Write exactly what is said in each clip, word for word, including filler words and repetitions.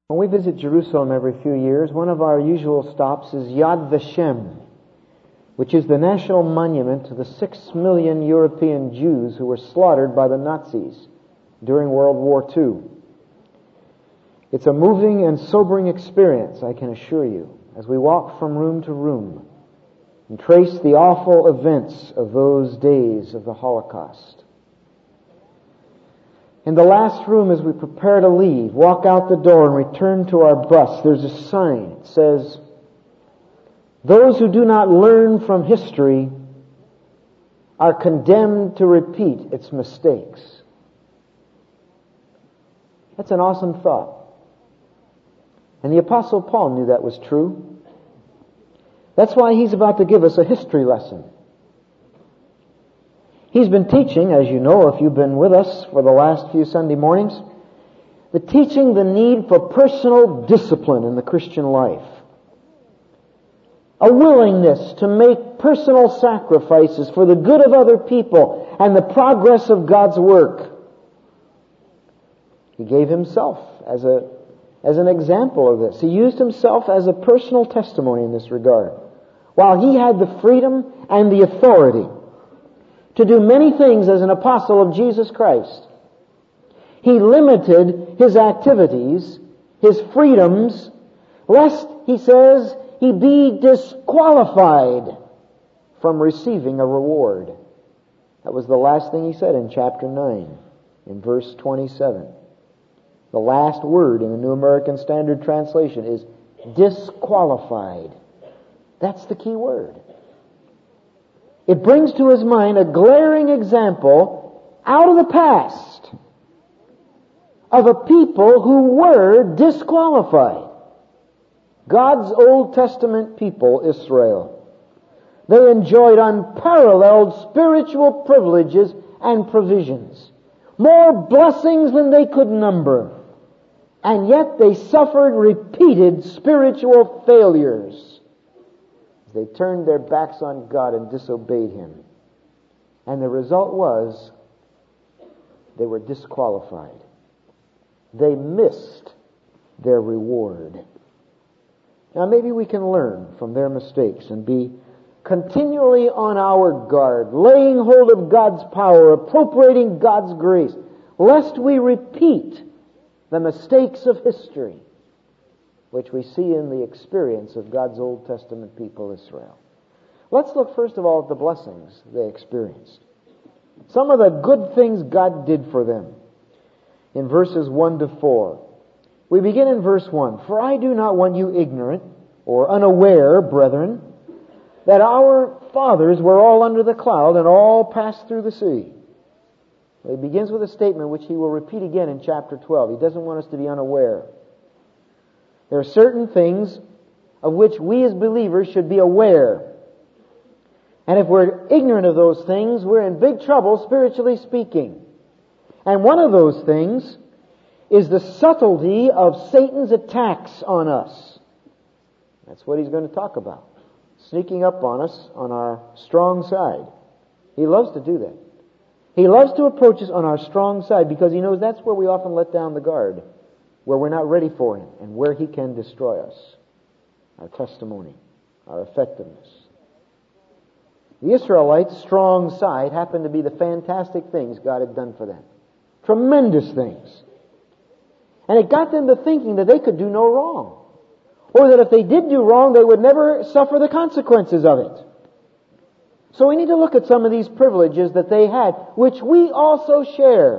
When we visit Jerusalem every few years, one of our usual stops is Yad Vashem, which is the national monument to the six million European Jews who were slaughtered by the Nazis during World War Two. It's a moving and sobering experience, I can assure you, as we walk from room to room and trace the awful events of those days of the Holocaust. In the last room, as we prepare to leave, walk out the door and return to our bus, there's a sign. It says, "Those who do not learn from history are condemned to repeat its mistakes." That's an awesome thought. And the Apostle Paul knew that was true. That's why he's about to give us a history lesson. He's been teaching, as you know, if you've been with us for the last few Sunday mornings, the teaching the need for personal discipline in the Christian life. A willingness to make personal sacrifices for the good of other people and the progress of God's work. He gave himself as a, as an example of this. He used himself as a personal testimony in this regard. While he had the freedom and the authority to do many things as an apostle of Jesus Christ, he limited his activities, his freedoms, lest, he says, he be disqualified from receiving a reward. That was the last thing he said in chapter nine, in verse twenty-seven. The last word in the New American Standard Translation is disqualified. That's the key word. It brings to his mind a glaring example out of the past of a people who were disqualified. God's Old Testament people, Israel. They enjoyed unparalleled spiritual privileges and provisions. More blessings than they could number. And yet they suffered repeated spiritual failures. They turned their backs on God and disobeyed Him. And the result was they were disqualified. They missed their reward. Now maybe we can learn from their mistakes and be continually on our guard, laying hold of God's power, appropriating God's grace, lest we repeat the mistakes of history, which we see in the experience of God's Old Testament people, Israel. Let's look first of all at the blessings they experienced. Some of the good things God did for them in verses one to four. We begin in verse one. "For I do not want you ignorant or unaware, brethren, that our fathers were all under the cloud and all passed through the sea." He begins with a statement which he will repeat again in chapter twelve. He doesn't want us to be unaware. There are certain things of which we as believers should be aware. And if we're ignorant of those things, we're in big trouble, spiritually speaking. And one of those things is the subtlety of Satan's attacks on us. That's what he's going to talk about. Sneaking up on us on our strong side. He loves to do that. He loves to approach us on our strong side because he knows that's where we often let down the guard, where we're not ready for him, and where he can destroy us. Our testimony, our effectiveness. The Israelites' strong side happened to be the fantastic things God had done for them. Tremendous things. And it got them to thinking that they could do no wrong. Or that if they did do wrong, they would never suffer the consequences of it. So we need to look at some of these privileges that they had, which we also share,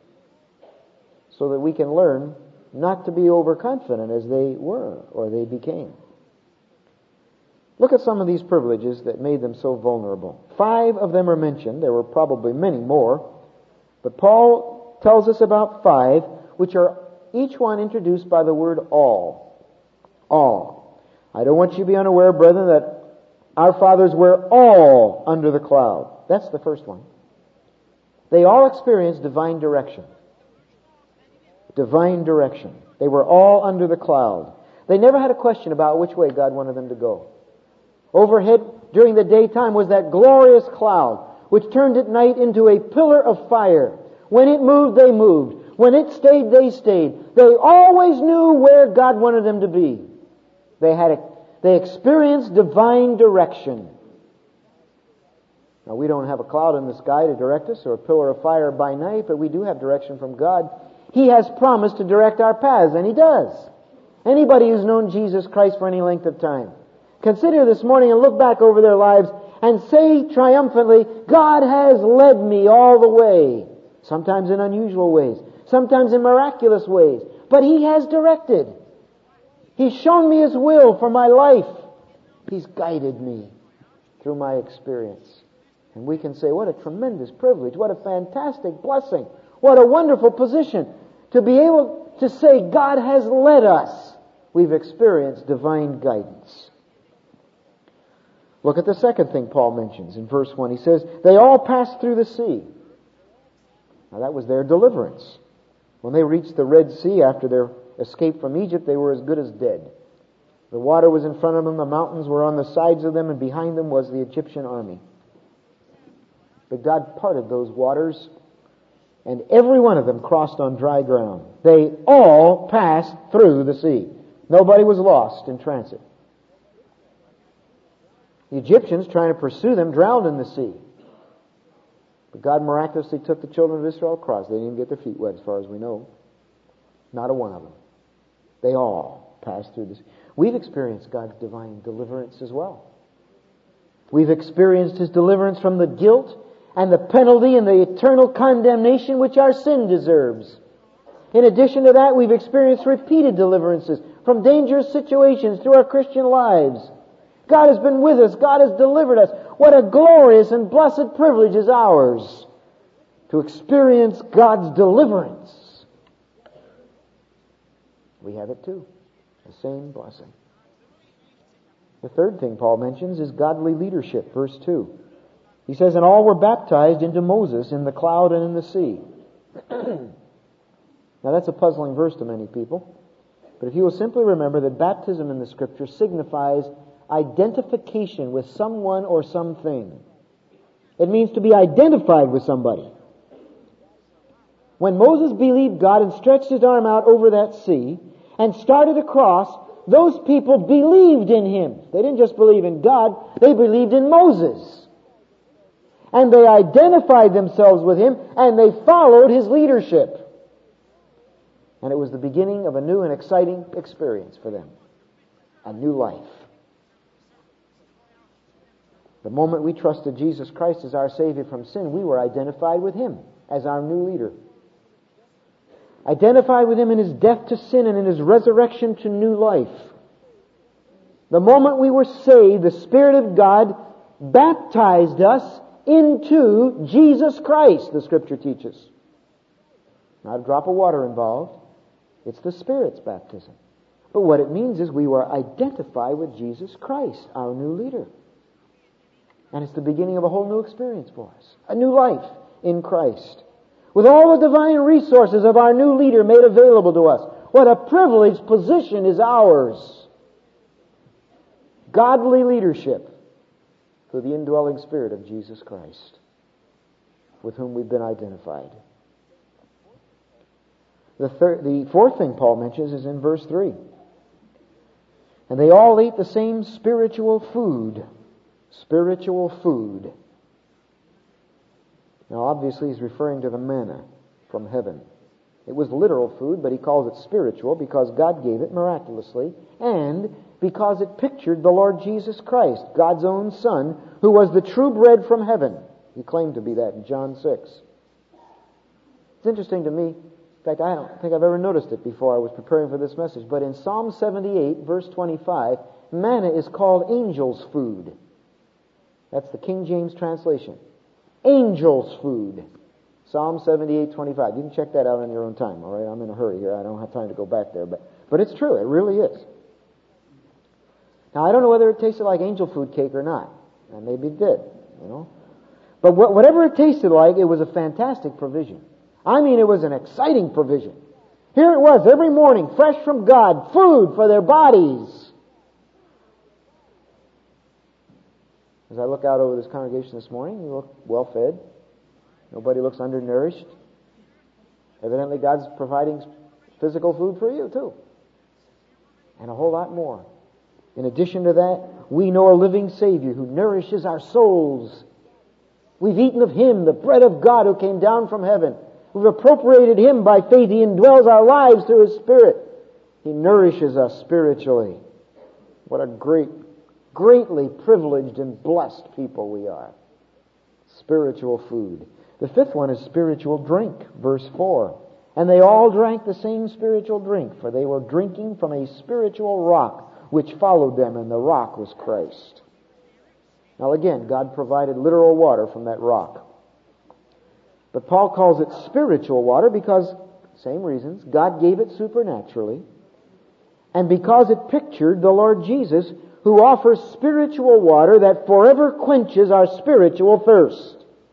so that we can learn not to be overconfident as they were or they became. Look at some of these privileges that made them so vulnerable. Five of them are mentioned. There were probably many more. But Paul tells us about five, which are each one introduced by the word all. All. I don't want you to be unaware, brethren, that our fathers were all under the cloud. That's the first one. They all experienced divine direction. Divine direction. They were all under the cloud. They never had a question about which way God wanted them to go. Overhead during the daytime was that glorious cloud, which turned at night into a pillar of fire. When it moved, they moved. When it stayed, they stayed. They always knew where God wanted them to be. They had a, they experienced divine direction. Now, we don't have a cloud in the sky to direct us or a pillar of fire by night, but we do have direction from God. He has promised to direct our paths, and He does. Anybody who's known Jesus Christ for any length of time, consider this morning and look back over their lives and say triumphantly, God has led me all the way. Sometimes in unusual ways, sometimes in miraculous ways, but He has directed. He's shown me His will for my life. He's guided me through my experience. And we can say, what a tremendous privilege, what a fantastic blessing, what a wonderful position to be able to say, God has led us. We've experienced divine guidance. Look at the second thing Paul mentions in verse one. He says, they all passed through the sea. Now that was their deliverance. When they reached the Red Sea after their escape from Egypt, they were as good as dead. The water was in front of them, the mountains were on the sides of them, and behind them was the Egyptian army. But God parted those waters, and every one of them crossed on dry ground. They all passed through the sea. Nobody was lost in transit. The Egyptians, trying to pursue them, drowned in the sea. But God miraculously took the children of Israel across. They didn't even get their feet wet, as far as we know. Not a one of them. They all passed through the sea. We've experienced God's divine deliverance as well. We've experienced His deliverance from the guilt and the penalty and the eternal condemnation which our sin deserves. In addition to that, we've experienced repeated deliverances from dangerous situations through our Christian lives. God has been with us. God has delivered us. What a glorious and blessed privilege is ours to experience God's deliverance. We have it too. The same blessing. The third thing Paul mentions is godly leadership, verse two. He says, and all were baptized into Moses in the cloud and in the sea. Now that's a puzzling verse to many people. But if you will simply remember that baptism in the Scripture signifies identification with someone or something. It means to be identified with somebody. When Moses believed God and stretched his arm out over that sea and started across, those people believed in him. They didn't just believe in God, they believed in Moses. And they identified themselves with him and they followed his leadership. And it was the beginning of a new and exciting experience for them. A new life. The moment we trusted Jesus Christ as our Savior from sin, we were identified with Him as our new leader. Identified with Him in His death to sin and in His resurrection to new life. The moment we were saved, the Spirit of God baptized us into Jesus Christ, the Scripture teaches. Not a drop of water involved. It's the Spirit's baptism. But what it means is we were identified with Jesus Christ, our new leader. And it's the beginning of a whole new experience for us. A new life in Christ. With all the divine resources of our new leader made available to us. What a privileged position is ours. Godly leadership through the indwelling Spirit of Jesus Christ, with whom we've been identified. The third, the fourth thing Paul mentions is in verse three. And they all ate the same spiritual food. Spiritual food. Now obviously he's referring to the manna from heaven. It was literal food, but he calls it spiritual because God gave it miraculously and because it pictured the Lord Jesus Christ, God's own Son, who was the true bread from heaven. He claimed to be that in John six. It's interesting to me. In fact, I don't think I've ever noticed it before I was preparing for this message, but in Psalm seventy-eight, verse twenty-five, manna is called angel's food. That's the King James translation. Angel's food. Psalm seventy-eight, twenty-five. You can check that out on your own time, all right? I'm in a hurry here. I don't have time to go back there, but, but it's true. It really is. Now, I don't know whether it tasted like angel food cake or not. And maybe it did, you know. But wh- whatever it tasted like, it was a fantastic provision. I mean, it was an exciting provision. Here it was, every morning, fresh from God, food for their bodies. As I look out over this congregation this morning, you look well fed. Nobody looks undernourished. Evidently God's providing physical food for you too. And a whole lot more. In addition to that, we know a living Savior who nourishes our souls. We've eaten of Him, the bread of God who came down from heaven. We've appropriated Him by faith. He indwells our lives through His Spirit. He nourishes us spiritually. What a great, greatly privileged and blessed people we are. Spiritual food. The fifth one is spiritual drink, verse four. And they all drank the same spiritual drink, for they were drinking from a spiritual rock which followed them, and the rock was Christ. Now again, God provided literal water from that rock. But Paul calls it spiritual water because, same reasons, God gave it supernaturally, and because it pictured the Lord Jesus, who offers spiritual water that forever quenches our spiritual thirst.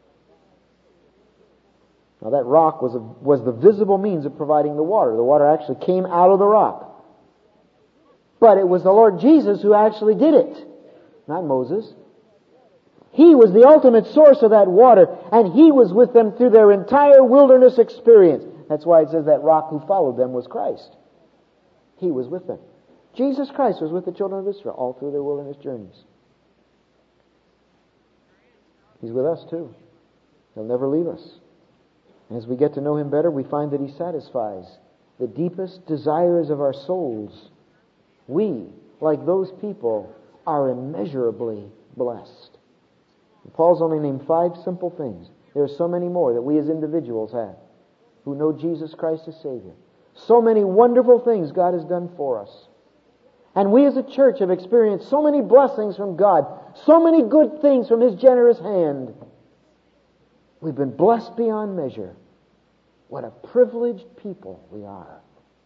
Now that rock was, a, was the visible means of providing the water. The water actually came out of the rock. But it was the Lord Jesus who actually did it, not Moses. He was the ultimate source of that water, and He was with them through their entire wilderness experience. That's why it says that rock who followed them was Christ. He was with them. Jesus Christ was with the children of Israel all through their wilderness journeys. He's with us too. He'll never leave us. And as we get to know Him better, we find that He satisfies the deepest desires of our souls. We, like those people, are immeasurably blessed. And Paul's only named five simple things. There are so many more that we as individuals have who know Jesus Christ as Savior. So many wonderful things God has done for us. And we as a church have experienced so many blessings from God, so many good things from His generous hand. We've been blessed beyond measure. What a privileged people we are.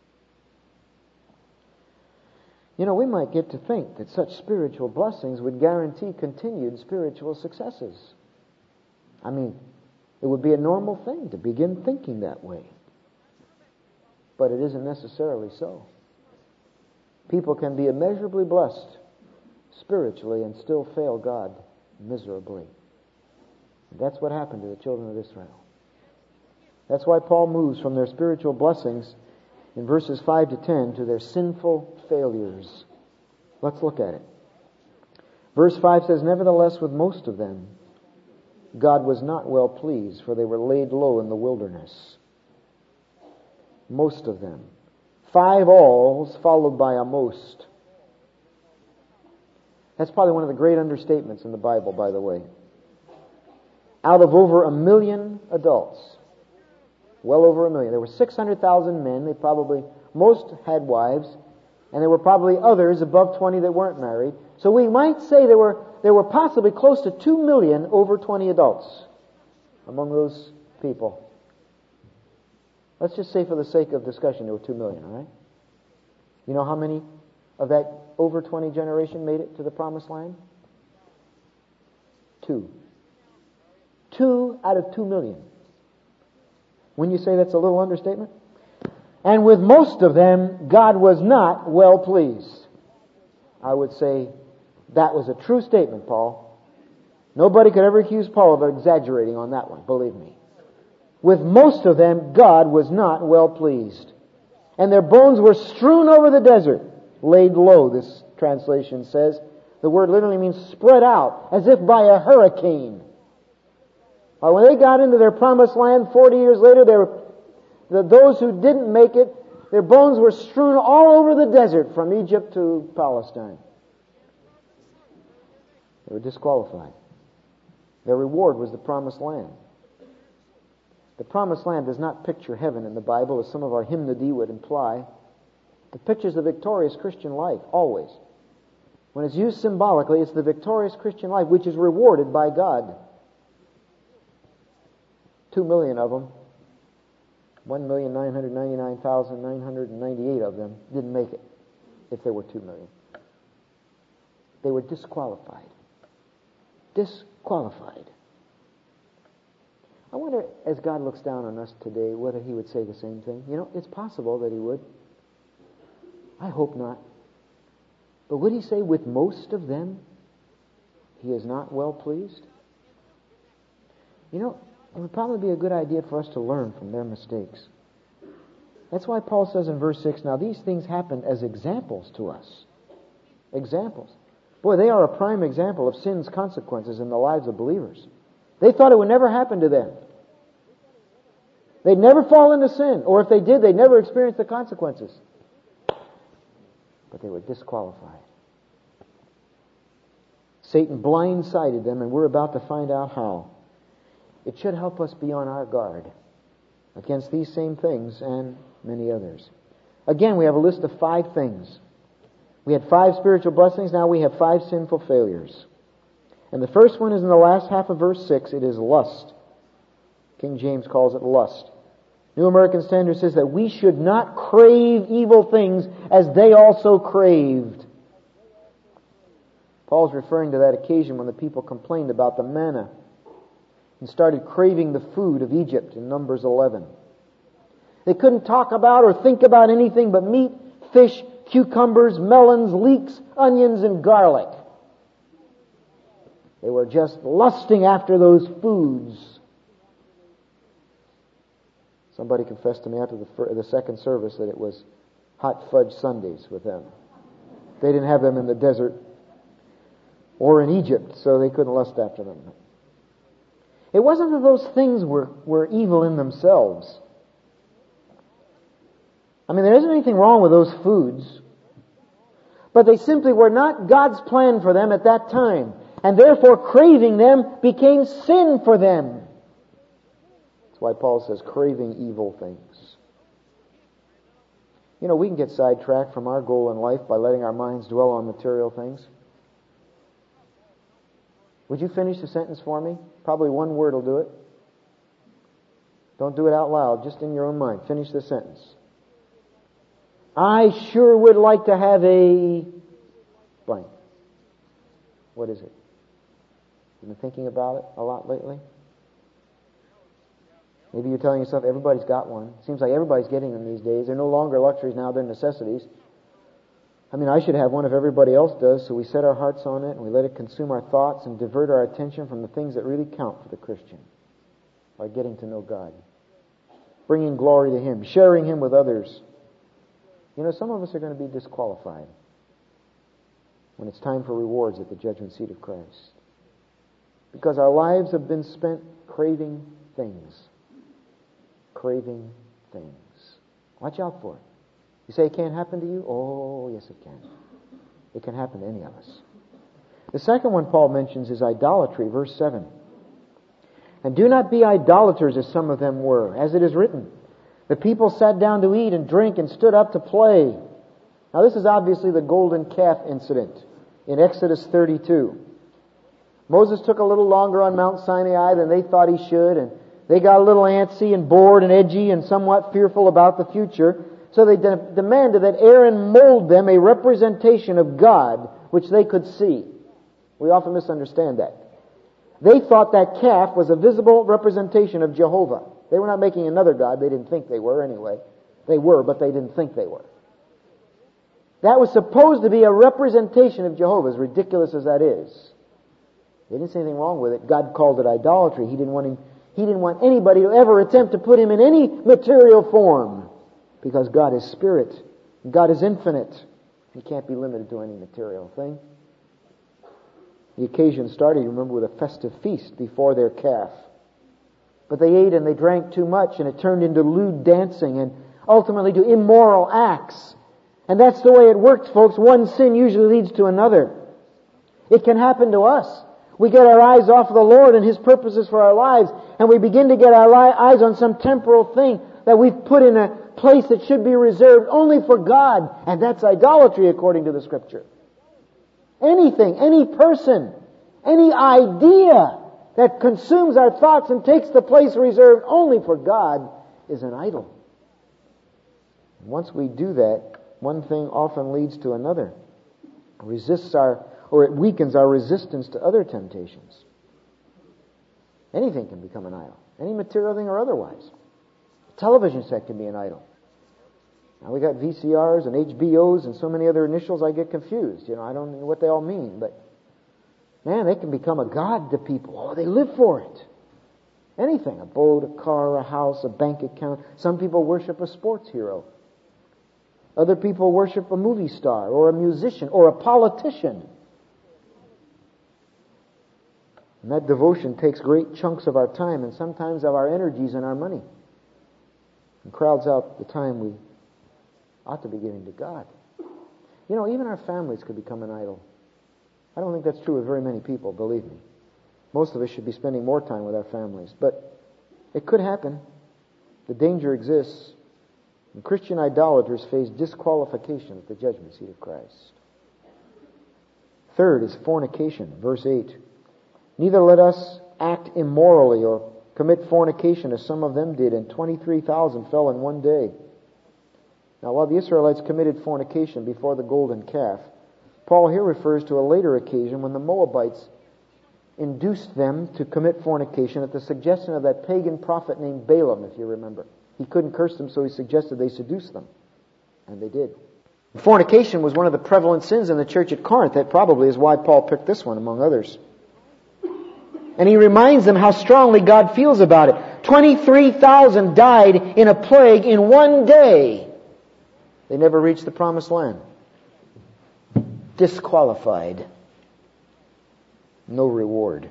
You know, we might get to think that such spiritual blessings would guarantee continued spiritual successes. I mean, it would be a normal thing to begin thinking that way. But it isn't necessarily so. People can be immeasurably blessed spiritually and still fail God miserably. And that's what happened to the children of Israel. That's why Paul moves from their spiritual blessings in verses five to ten to their sinful failures. Let's look at it. Verse five says, "Nevertheless, with most of them, God was not well pleased, for they were laid low in the wilderness." Most of them. Five alls followed by a most. That's probably one of the great understatements in the Bible, by the way. Out of over a million adults, well over a million, there were six hundred thousand men. They probably, most had wives, and there were probably others above twenty that weren't married. So we might say there were there were possibly close to two million over twenty adults among those people. Let's just say for the sake of discussion there were two million, all right? You know how many of that over twenty generation made it to the promised land? Two. Two out of two million. Wouldn't you say that's a little understatement? And with most of them, God was not well pleased. I would say that was a true statement, Paul. Nobody could ever accuse Paul of exaggerating on that one, believe me. With most of them, God was not well pleased. And their bones were strewn over the desert. Laid low, this translation says. The word literally means spread out, as if by a hurricane. Well, when they got into their promised land forty years later, they were, the, those who didn't make it, their bones were strewn all over the desert from Egypt to Palestine. They were disqualified. Their reward was the promised land. The promised land does not picture heaven in the Bible, as some of our hymnody would imply. It pictures the victorious Christian life, always. When it's used symbolically, it's the victorious Christian life, which is rewarded by God. Two million of them, one million nine hundred ninety-nine thousand nine hundred ninety-eight of them didn't make it, if there were two million. They were disqualified. Disqualified. I wonder, as God looks down on us today, whether He would say the same thing. You know, it's possible that He would. I hope not. But would He say, with most of them, He is not well pleased? You know, it would probably be a good idea for us to learn from their mistakes. That's why Paul says in verse six, now these things happened as examples to us. Examples. Boy, they are a prime example of sin's consequences in the lives of believers. They thought it would never happen to them. They'd never fall into sin, or if they did, they'd never experience the consequences. But they were disqualified. Satan blindsided them, and we're about to find out how. It should help us be on our guard against these same things and many others. Again, we have a list of five things. We had five spiritual blessings, now we have five sinful failures. And the first one is in the last half of verse six. It is lust. King James calls it lust. New American Standard says that we should not crave evil things as they also craved. Paul's referring to that occasion when the people complained about the manna and started craving the food of Egypt in Numbers eleven. They couldn't talk about or think about anything but meat, fish, cucumbers, melons, leeks, onions, and garlic. They were just lusting after those foods. Somebody confessed to me after the, fir- the second service that it was hot fudge sundaes with them. They didn't have them in the desert or in Egypt, so they couldn't lust after them. It wasn't that those things were, were evil in themselves. I mean, there isn't anything wrong with those foods, but they simply were not God's plan for them at that time, and therefore craving them became sin for them. That's why Paul says craving evil things. You know, we can get sidetracked from our goal in life by letting our minds dwell on material things. Would you finish the sentence for me? Probably one word will do it. Don't do it out loud, just in your own mind. Finish the sentence. I sure would like to have a blank. What is it? You've been thinking about it a lot lately? Maybe you're telling yourself everybody's got one. Seems like everybody's getting them these days. They're no longer luxuries now, they're necessities. I mean, I should have one if everybody else does, so we set our hearts on it and we let it consume our thoughts and divert our attention from the things that really count for the Christian. By getting to know God. Bringing glory to Him. Sharing Him with others. You know, some of us are going to be disqualified when it's time for rewards at the judgment seat of Christ. Because our lives have been spent craving things. Craving things. Watch out for it. You say it can't happen to you? Oh, yes it can. It can happen to any of us. The second one Paul mentions is idolatry, verse seven. And do not be idolaters as some of them were, as it is written. The people sat down to eat and drink and stood up to play. Now this is obviously the golden calf incident in Exodus thirty-two. Moses took a little longer on Mount Sinai than they thought he should, and they got a little antsy and bored and edgy and somewhat fearful about the future. So they de- demanded that Aaron mold them a representation of God which they could see. We often misunderstand that. They thought that calf was a visible representation of Jehovah. They were not making another god. They didn't think they were anyway. They were, but they didn't think they were. That was supposed to be a representation of Jehovah, as ridiculous as that is. They didn't see anything wrong with it. God called it idolatry. He didn't want him, he didn't want anybody to ever attempt to put him in any material form. Because God is spirit. God is infinite. He can't be limited to any material thing. The occasion started, you remember, with a festive feast before their calf. But they ate and they drank too much, and it turned into lewd dancing and ultimately to immoral acts. And that's the way it works, folks. One sin usually leads to another. It can happen to us. We get our eyes off of the Lord and His purposes for our lives, and we begin to get our eyes on some temporal thing that we've put in a place that should be reserved only for God. And that's idolatry according to the Scripture. Anything, any person, any idea that consumes our thoughts and takes the place reserved only for God is an idol. Once we do that, one thing often leads to another. It resists our, or it weakens our resistance to other temptations. Anything can become an idol. Any material thing or otherwise. A television set can be an idol. Now we got V C Rs and H B Os and so many other initials I get confused. You know, I don't know what they all mean, but man, they can become a god to people. Oh, they live for it. Anything, a boat, a car, a house, a bank account. Some people worship a sports hero. Other people worship a movie star or a musician or a politician. And that devotion takes great chunks of our time and sometimes of our energies and our money. And crowds out the time we ought to be giving to God. You know, even our families could become an idol. I don't think that's true with very many people, believe me. Most of us should be spending more time with our families. But it could happen. The danger exists. And Christian idolaters face disqualification at the judgment seat of Christ. Third is fornication, verse eight. Neither let us act immorally or commit fornication as some of them did, and twenty-three thousand fell in one day. Now, while the Israelites committed fornication before the golden calf, Paul here refers to a later occasion when the Moabites induced them to commit fornication at the suggestion of that pagan prophet named Balaam, if you remember. He couldn't curse them, so he suggested they seduce them. And they did. Fornication was one of the prevalent sins in the church at Corinth. That probably is why Paul picked this one, among others. And he reminds them how strongly God feels about it. twenty-three thousand died in a plague in one day. They never reached the promised land. Disqualified. No reward.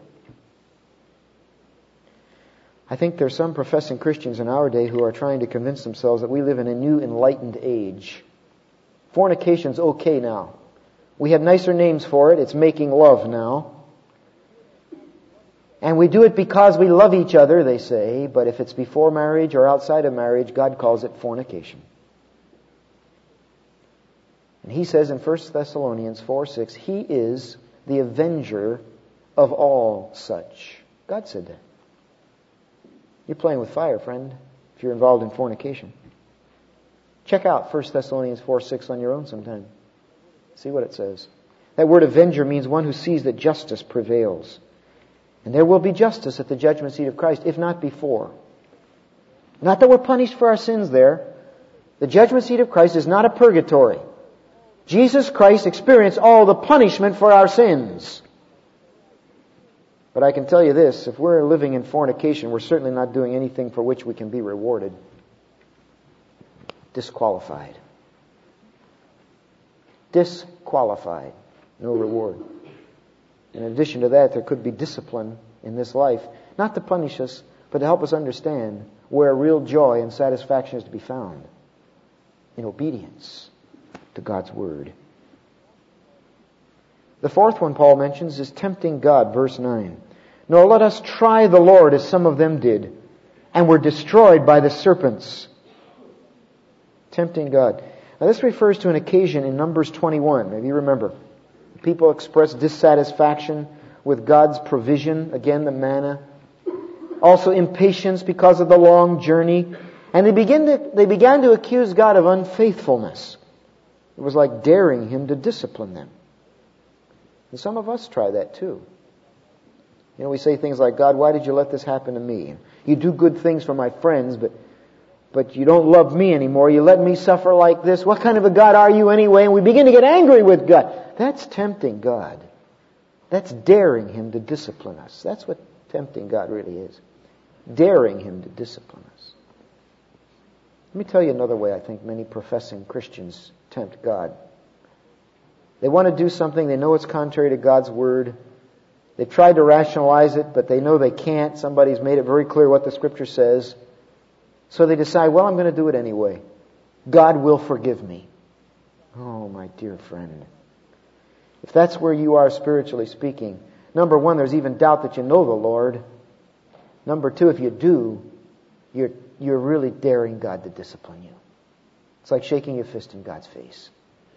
I think there's some professing Christians in our day who are trying to convince themselves that we live in a new enlightened age. Fornication's okay now. We have nicer names for it. It's making love now. And we do it because we love each other, they say, but if it's before marriage or outside of marriage, God calls it fornication. And he says in First Thessalonians four six, He is the avenger of all such. God said that. You're playing with fire, friend, if you're involved in fornication. Check out First Thessalonians four six on your own sometime. See what it says. That word avenger means one who sees that justice prevails. And there will be justice at the judgment seat of Christ, if not before. Not that we're punished for our sins there. The judgment seat of Christ is not a purgatory. Jesus Christ experienced all the punishment for our sins. But I can tell you this, if we're living in fornication, we're certainly not doing anything for which we can be rewarded. Disqualified. Disqualified. No reward. In addition to that, there could be discipline in this life, not to punish us, but to help us understand where real joy and satisfaction is to be found. In obedience to God's Word. The fourth one Paul mentions is tempting God, verse nine. Nor let us try the Lord as some of them did, and were destroyed by the serpents. Tempting God. Now this refers to an occasion in Numbers twenty-one. Maybe you remember. People express dissatisfaction with God's provision. Again, the manna. Also impatience because of the long journey. And they begin to, they began to accuse God of unfaithfulness. It was like daring Him to discipline them. And some of us try that too. You know, we say things like, God, why did you let this happen to me? You do good things for my friends, but but you don't love me anymore. You let me suffer like this. What kind of a God are you anyway? And we begin to get angry with God. That's tempting God. That's daring Him to discipline us. That's what tempting God really is. Daring Him to discipline us. Let me tell you another way I think many professing Christians tempt God. They want to do something, they know it's contrary to God's Word. They've tried to rationalize it, but they know they can't. Somebody's made it very clear what the Scripture says. So they decide, well, I'm going to do it anyway. God will forgive me. Oh, my dear friend. If that's where you are spiritually speaking, number one, there's even doubt that you know the Lord. Number two, if you do, you're, you're really daring God to discipline you. It's like shaking your fist in God's face.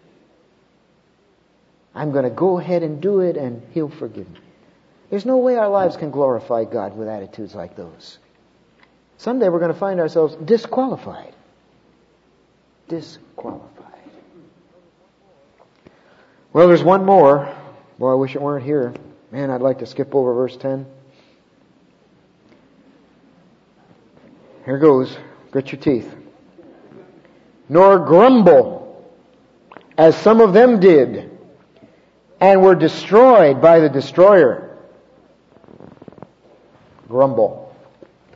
I'm going to go ahead and do it and He'll forgive me. There's no way our lives can glorify God with attitudes like those. Someday we're going to find ourselves disqualified. Disqualified. Well, there's one more. Boy, I wish it weren't here. Man, I'd like to skip over verse ten. Here goes. Grit your teeth. Nor grumble, as some of them did, and were destroyed by the destroyer. Grumble.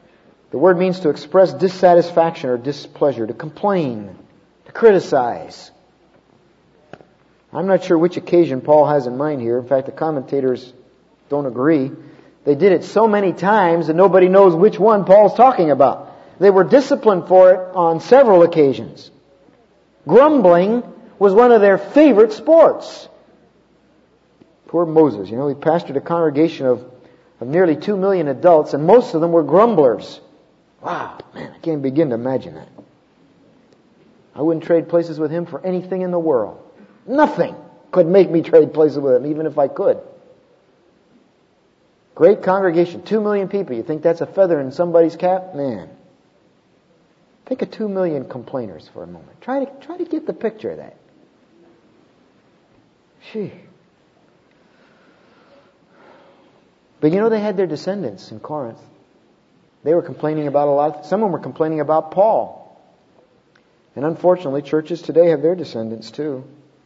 The word means to express dissatisfaction or displeasure, to complain, to criticize. I'm not sure which occasion Paul has in mind here. In fact, the commentators don't agree. They did it so many times that nobody knows which one Paul's talking about. They were disciplined for it on several occasions. Grumbling was one of their favorite sports. Poor Moses, you know, he pastored a congregation of, of nearly two million adults, and most of them were grumblers. Wow, man, I can't begin to imagine that. I wouldn't trade places with him for anything in the world. Nothing could make me trade places with him, even if I could. Great congregation, two million people. You think that's a feather in somebody's cap? Man. Think of two million complainers for a moment. Try to try to get the picture of that. Gee. But you know, they had their descendants in Corinth. They were complaining about a lot of, some of them were complaining about Paul. And unfortunately, churches today have their descendants too.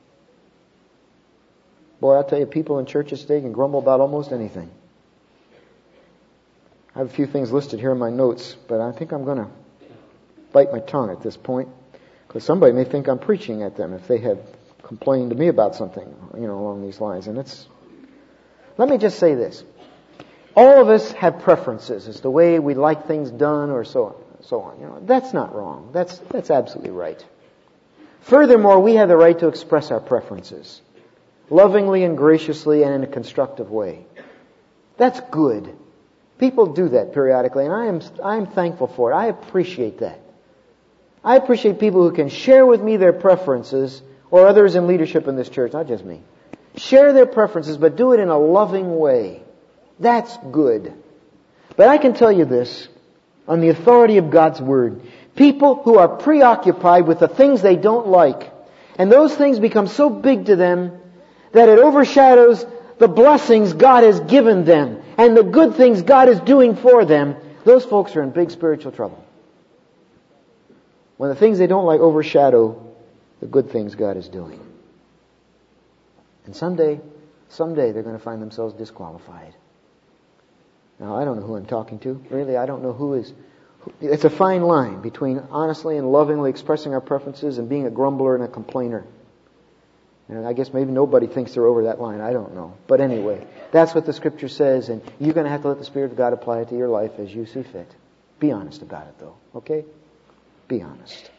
Boy, I'll tell you, people in churches today can grumble about almost anything. I have a few things listed here in my notes, but I think I'm going to bite my tongue at this point, because somebody may think I'm preaching at them if they have complained to me about something, you know, along these lines. And it's, let me just say this. All of us have preferences as to the way we like things done or so on. So on. You know, that's not wrong. That's, that's absolutely right. Furthermore, we have the right to express our preferences lovingly and graciously and in a constructive way. That's good. People do that periodically, and I am I am thankful for it. I appreciate that. I appreciate people who can share with me their preferences, or others in leadership in this church, not just me. Share their preferences, but do it in a loving way. That's good. But I can tell you this, on the authority of God's Word, people who are preoccupied with the things they don't like, and those things become so big to them that it overshadows the blessings God has given them and the good things God is doing for them, those folks are in big spiritual trouble. When the things they don't like overshadow the good things God is doing. And someday, someday they're going to find themselves disqualified. Now, I don't know who I'm talking to. Really, I don't know who is... It's a fine line between honestly and lovingly expressing our preferences and being a grumbler and a complainer. And I guess maybe nobody thinks they're over that line. I don't know. But anyway, that's what the Scripture says, and you're going to have to let the Spirit of God apply it to your life as you see fit. Be honest about it, though. Okay? Be honest.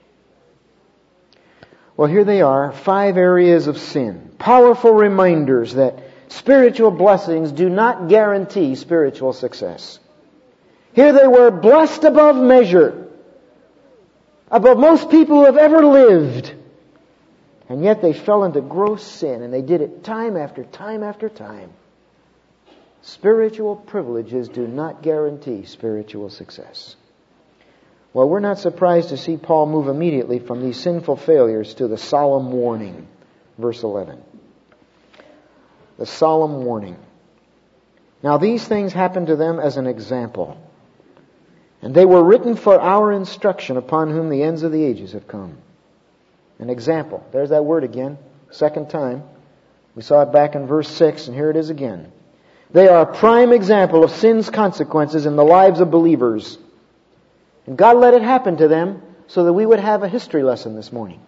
Well, here they are, five areas of sin. Powerful reminders that spiritual blessings do not guarantee spiritual success. Here they were, blessed above measure, above most people who have ever lived. And yet they fell into gross sin, and they did it time after time after time. Spiritual privileges do not guarantee spiritual success. Well, we're not surprised to see Paul move immediately from these sinful failures to the solemn warning. Verse eleven. The solemn warning. Now these things happened to them as an example, and they were written for our instruction, upon whom the ends of the ages have come. An example. There's that word again. Second time. We saw it back in verse six, and here it is again. They are a prime example of sin's consequences in the lives of believers. And God let it happen to them so that we would have a history lesson this morning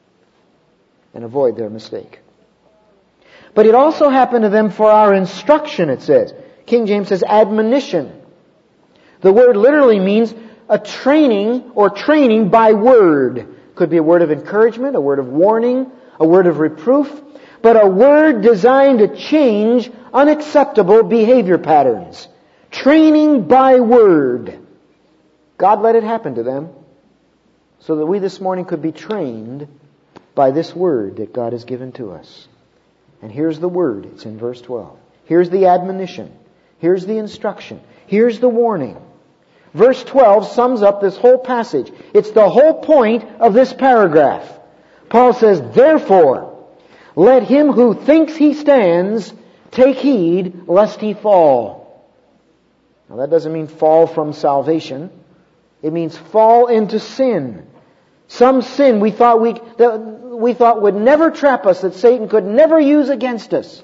and avoid their mistake. But it also happened to them for our instruction, it says. King James says admonition. The word literally means a training or training by word. Could be a word of encouragement, a word of warning, a word of reproof, but a word designed to change unacceptable behavior patterns. Training by word. God let it happen to them so that we this morning could be trained by this word that God has given to us. And here's the word. It's in verse twelve. Here's the admonition. Here's the instruction. Here's the warning. Verse twelve sums up this whole passage. It's the whole point of this paragraph. Paul says, therefore, let him who thinks he stands take heed lest he fall. Now that doesn't mean fall from salvation. It means fall into sin. Some sin we thought we, that we thought would never trap us, that Satan could never use against us.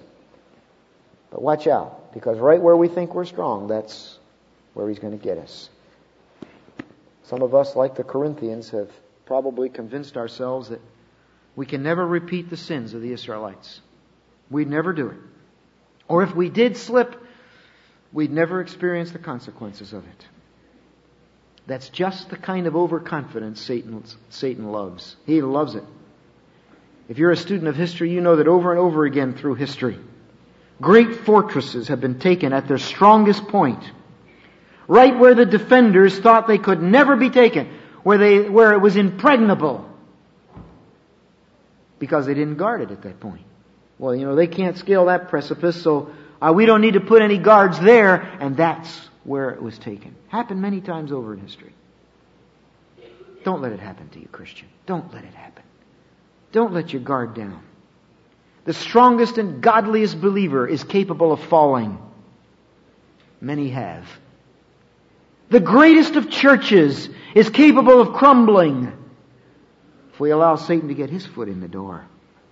But watch out, because right where we think we're strong, that's where he's going to get us. Some of us, like the Corinthians, have probably convinced ourselves that we can never repeat the sins of the Israelites. We'd never do it. Or if we did slip, we'd never experience the consequences of it. That's just the kind of overconfidence Satan, Satan loves. He loves it. If you're a student of history, you know that over and over again through history, great fortresses have been taken at their strongest point, right where the defenders thought they could never be taken, where they where it was impregnable, because they didn't guard it at that point. Well, you know, they can't scale that precipice, so uh, we don't need to put any guards there, and that's where it was taken. Happened many times over in history. Don't let it happen to you, Christian. Don't let it happen. Don't let your guard down. The strongest and godliest believer is capable of falling. Many have. The greatest of churches is capable of crumbling if we allow Satan to get his foot in the door.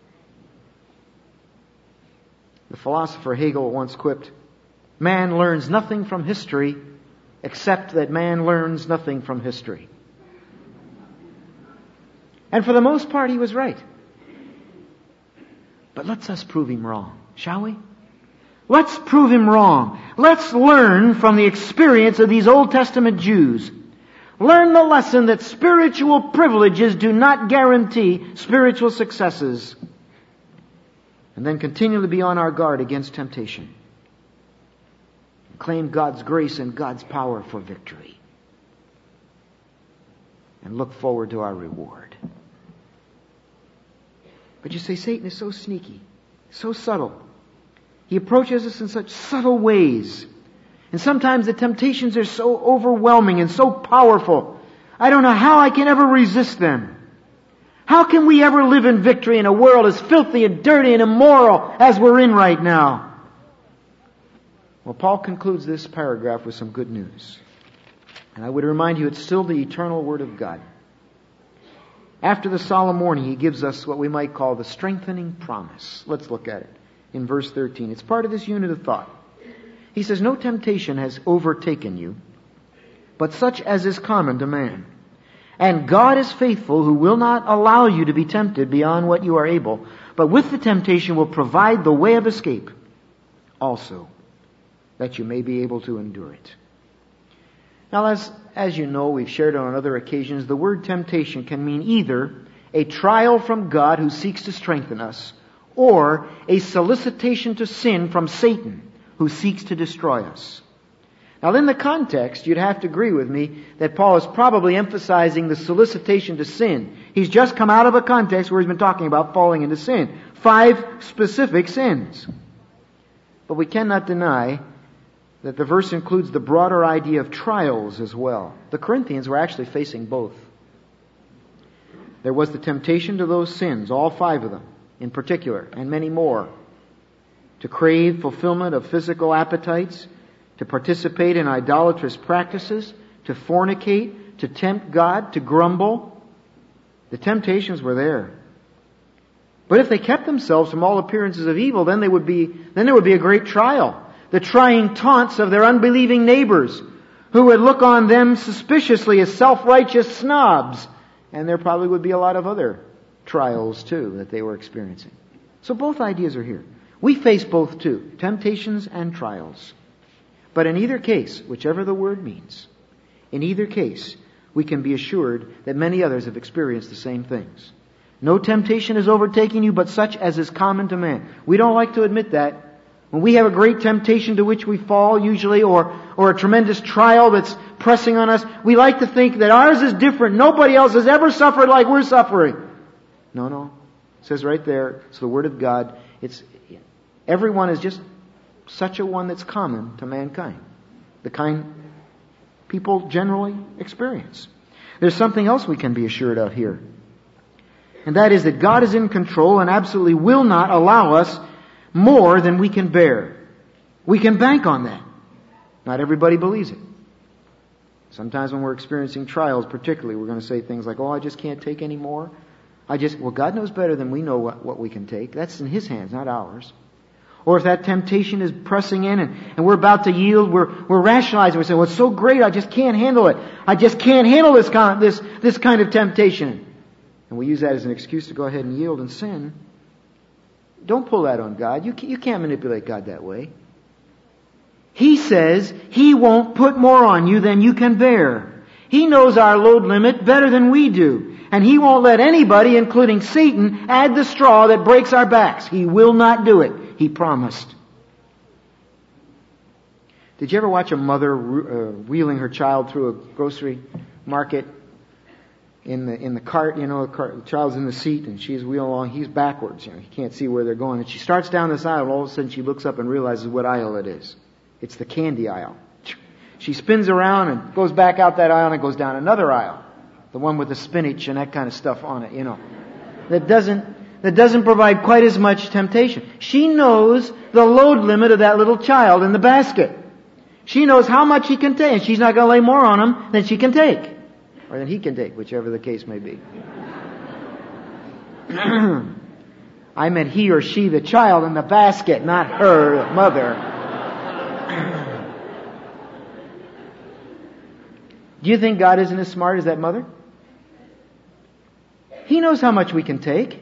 The philosopher Hegel once quipped, "Man learns nothing from history except that man learns nothing from history." And for the most part, he was right. But let's us prove him wrong, shall we? Let's prove him wrong. Let's learn from the experience of these Old Testament Jews. Learn the lesson that spiritual privileges do not guarantee spiritual successes. And then continue to be on our guard against temptation. Claim God's grace and God's power for victory. And look forward to our reward. But you say, Satan is so sneaky, so subtle. He approaches us in such subtle ways. And sometimes the temptations are so overwhelming and so powerful. I don't know how I can ever resist them. How can we ever live in victory in a world as filthy and dirty and immoral as we're in right now? Well, Paul concludes this paragraph with some good news. And I would remind you, it's still the eternal Word of God. After the solemn warning, he gives us what we might call the strengthening promise. Let's look at it in verse thirteen. It's part of this unit of thought. He says, "No temptation has overtaken you, but such as is common to man. And God is faithful, who will not allow you to be tempted beyond what you are able, but with the temptation will provide the way of escape also, that you may be able to endure it." Now, as, as you know, we've shared on other occasions, the word temptation can mean either a trial from God who seeks to strengthen us, or a solicitation to sin from Satan who seeks to destroy us. Now, in the context, you'd have to agree with me that Paul is probably emphasizing the solicitation to sin. He's just come out of a context where he's been talking about falling into sin. Five specific sins. But we cannot deny that the verse includes the broader idea of trials as well. The Corinthians were actually facing both. There was the temptation to those sins, all five of them in particular, and many more. To crave fulfillment of physical appetites, to participate in idolatrous practices, to fornicate, to tempt God, to grumble. The temptations were there. But if they kept themselves from all appearances of evil, then they would be, then there would be a great trial. The trying taunts of their unbelieving neighbors, who would look on them suspiciously as self-righteous snobs. And there probably would be a lot of other trials too that they were experiencing. So both ideas are here. We face both too, temptations and trials. But in either case, whichever the word means, in either case, we can be assured that many others have experienced the same things. No temptation is overtaking you but such as is common to man. We don't like to admit that. When we have a great temptation to which we fall usually, or, or a tremendous trial that's pressing on us, we like to think that ours is different. Nobody else has ever suffered like we're suffering. No, no. It says right there, it's the Word of God. It's everyone is just such a one that's common to mankind. The kind people generally experience. There's something else we can be assured of here. And that is that God is in control and absolutely will not allow us more than we can bear. We can bank on that. Not everybody believes it. Sometimes when we're experiencing trials particularly, we're going to say things like, oh, I just can't take any more. I just, well, God knows better than we know what, what we can take. That's in His hands, not ours. Or if that temptation is pressing in and, and we're about to yield, we're, we're rationalizing. We're saying, well, it's so great, I just can't handle it. I just can't handle this kind, this, this kind of temptation. And we use that as an excuse to go ahead and yield and sin. Don't pull that on God. You can't, you can't manipulate God that way. He says He won't put more on you than you can bear. He knows our load limit better than we do. And He won't let anybody, including Satan, add the straw that breaks our backs. He will not do it. He promised. Did you ever watch a mother uh, wheeling her child through a grocery market in the in the cart? You know, the, cart, the child's in the seat and she's wheeling along. He's backwards. You know, he can't see where they're going. And she starts down this aisle. And all of a sudden, she looks up and realizes what aisle it is. It's the candy aisle. She spins around and goes back out that aisle and goes down another aisle, the one with the spinach and that kind of stuff on it. You know, that doesn't. That doesn't provide quite as much temptation. She knows the load limit of that little child in the basket. She knows how much he can take. And she's not going to lay more on him than she can take. Or than he can take, whichever the case may be. I meant he or she, the child in the basket, not her, the mother. Do you think God isn't as smart as that mother? He knows how much we can take.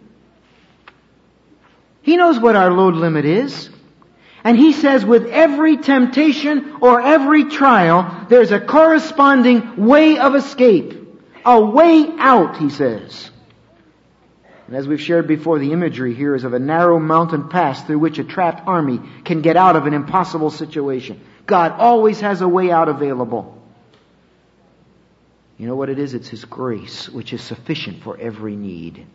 He knows what our load limit is. And He says with every temptation or every trial, there's a corresponding way of escape. A way out, He says. And as we've shared before, the imagery here is of a narrow mountain pass through which a trapped army can get out of an impossible situation. God always has a way out available. You know what it is? It's His grace, which is sufficient for every need.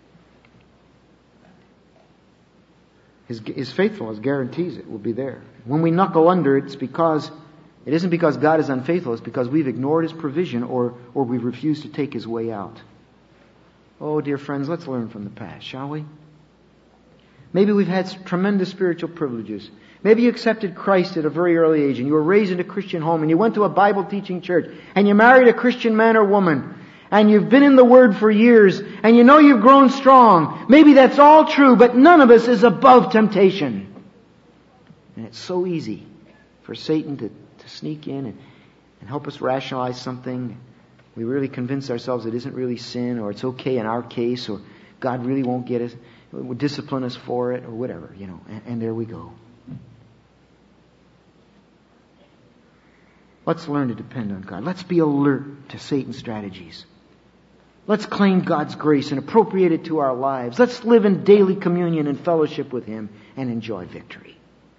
His, his faithfulness guarantees it will be there. When we knuckle under, it's because it isn't because God is unfaithful. It's because we've ignored His provision or or we've refused to take His way out. Oh, dear friends, let's learn from the past, shall we? Maybe we've had tremendous spiritual privileges. Maybe you accepted Christ at a very early age and you were raised in a Christian home and you went to a Bible teaching church and you married a Christian man or woman. And you've been in the Word for years, and you know you've grown strong. Maybe that's all true, but none of us is above temptation. And it's so easy for Satan to, to sneak in and, and help us rationalize something. We really convince ourselves it isn't really sin, or it's okay in our case, or God really won't get us, will discipline us for it, or whatever, you know. And, and there we go. Let's learn to depend on God. Let's be alert to Satan's strategies. Let's claim God's grace and appropriate it to our lives. Let's live in daily communion and fellowship with Him and enjoy victory.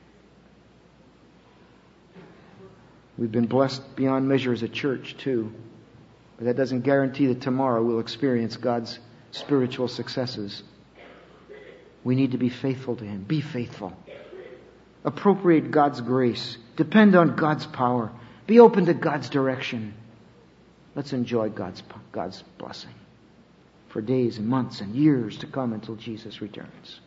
We've been blessed beyond measure as a church too. But that doesn't guarantee that tomorrow we'll experience God's spiritual successes. We need to be faithful to Him. Be faithful. Appropriate God's grace. Depend on God's power. Be open to God's direction. Let's enjoy God's God's blessing for days and months and years to come until Jesus returns.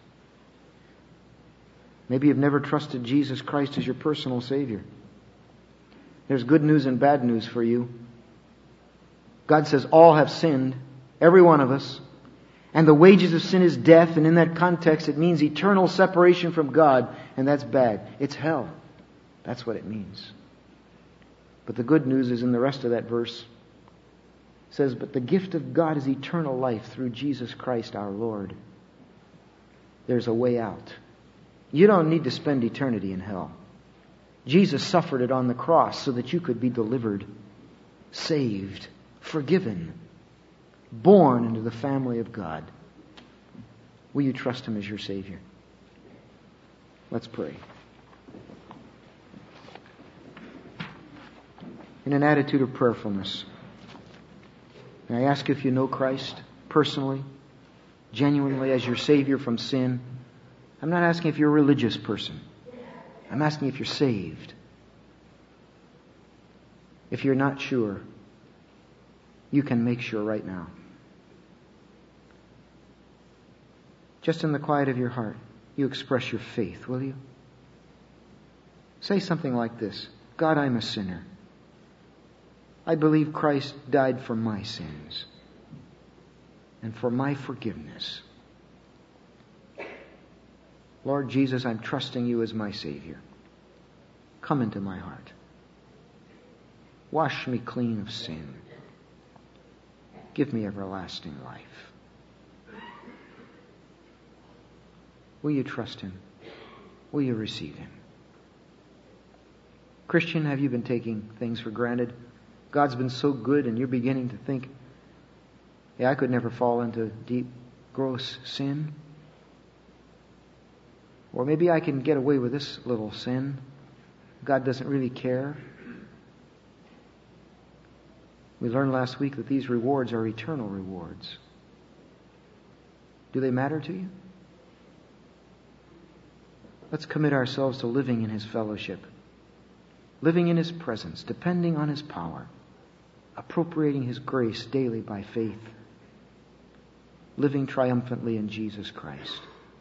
Maybe you've never trusted Jesus Christ as your personal Savior. There's good news and bad news for you. God says all have sinned, every one of us, and the wages of sin is death, and in that context it means eternal separation from God, and that's bad. It's hell. That's what it means. But the good news is in the rest of that verse. It says, but the gift of God is eternal life through Jesus Christ our Lord. There's a way out. You don't need to spend eternity in hell. Jesus suffered it on the cross so that you could be delivered, saved, forgiven, born into the family of God. Will you trust Him as your Savior? Let's pray. In an attitude of prayerfulness, may I ask if you know Christ personally, genuinely as your Savior from sin? I'm not asking if you're a religious person. I'm asking if you're saved. If you're not sure, you can make sure right now. Just in the quiet of your heart, you express your faith, will you? Say something like this: God, I'm a sinner. I believe Christ died for my sins and for my forgiveness. Lord Jesus, I'm trusting you as my Savior. Come into my heart. Wash me clean of sin. Give me everlasting life. Will you trust him? Will you receive him? Christian, have you been taking things for granted? God's been so good and you're beginning to think, yeah, I could never fall into deep, gross sin. Or maybe I can get away with this little sin. God doesn't really care. We learned last week that these rewards are eternal rewards. Do they matter to you? Let's commit ourselves to living in his fellowship, living in his presence, depending on his power, appropriating his grace daily by faith, living triumphantly in Jesus Christ,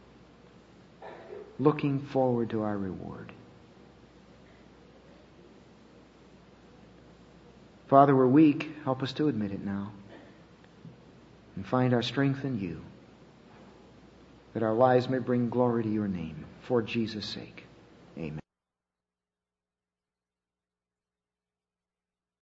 looking forward to our reward. Father, we're weak. Help us to admit it now and find our strength in you, that our lives may bring glory to your name. For Jesus' sake, amen.